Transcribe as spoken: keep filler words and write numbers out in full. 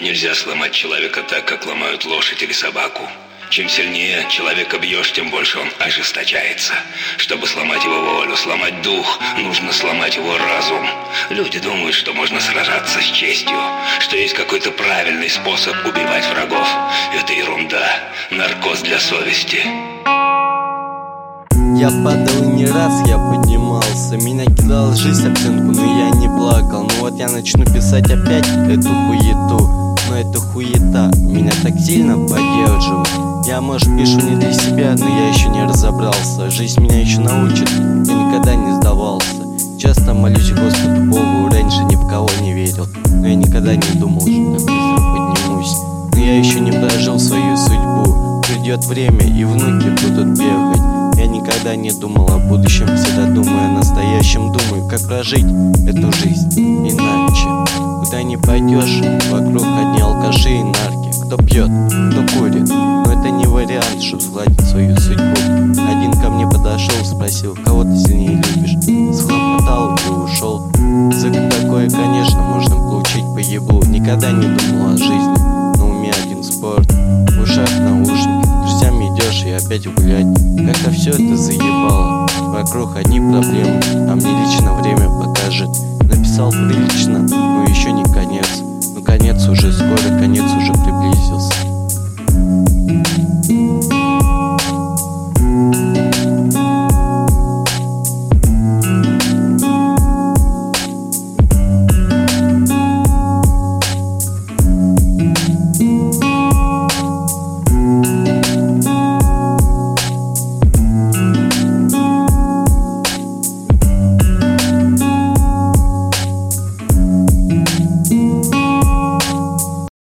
Нельзя сломать человека так, как ломают лошадь или собаку. Чем сильнее человека бьешь, тем больше он ожесточается. Чтобы сломать его волю, сломать дух, нужно сломать его разум. Люди думают, что можно сражаться с честью, что есть какой-то правильный способ убивать врагов. Это ерунда, наркоз для совести. Я падал и не раз я поднимался. Меня кидала жизнь об стенку, но я не плакал. Ну вот я начну писать опять эту хуету. Но эта хуета меня так сильно поддерживает. Я, может, пишу не для себя, но я еще не разобрался. Жизнь меня еще научит, я никогда не сдавался. Часто молюсь Господу Богу, раньше ни в кого не верил. Но я никогда не думал, что так быстро поднимусь. Но я еще не прожил свою судьбу. Придет время, и внуки будут бегать. Я никогда не думал о будущем, всегда думаю о настоящем. Думаю, как прожить эту жизнь иначе. Куда не пойдешь, вокруг одни алкаши и нарки. Кто пьет, кто курит, но это не вариант, чтобы сгладить свою судьбу. Один ко мне подошел, спросил, кого ты сильнее любишь. Схлопотал и ушел. За такое, конечно, можно получить по еблу. Никогда не думал о жизни, но у меня один спорт. В ушах наушники, с друзьями идешь и опять гулять. Как-то все это заебало, вокруг одни проблемы, а мне лично время покажет. Написал прилично, но еще не конец. Но конец уже скоро, конец уже